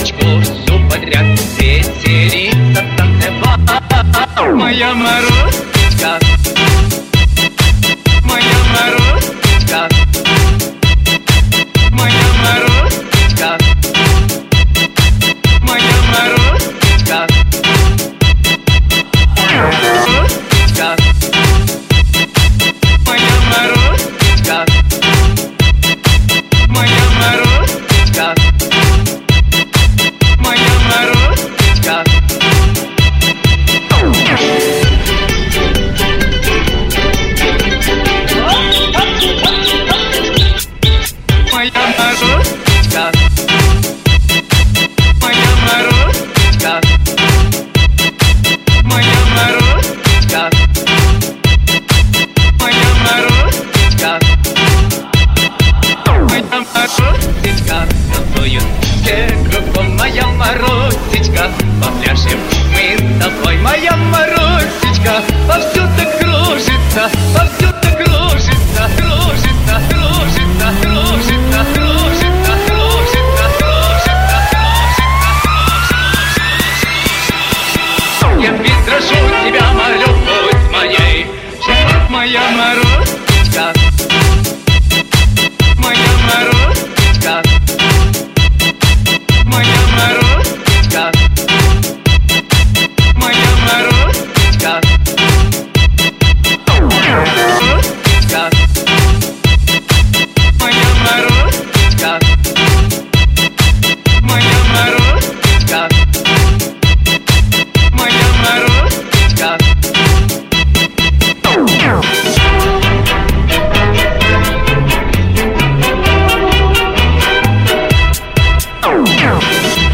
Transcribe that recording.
морочку всю подряд веселится, танцевать. Моя Марусечка, моя Марусечка, моя Марусечка, моя Марусечка, Марусечка, моя Марусечка, моя Марусечка, моя Марусечка. Моя Марусечка, моя Марусечка, моя Марусечка, моя Марусечка, моя Марусечка. Танцуют все кругом, моя Марусечка. Попляшем мы с тобой, моя Марусечка. Повсюду кружится, повсюду кружится, кружится, кружится, кружится, кружится, кружится, кружится, кружится. Я ведь прошу тебя, молю, будь моей, моя Марусечка, моя Марусечка, моя Марусечка, моя Марусечка, Марусечка, моя Марусечка, моя Марусечка, моя Марусечка. Oh,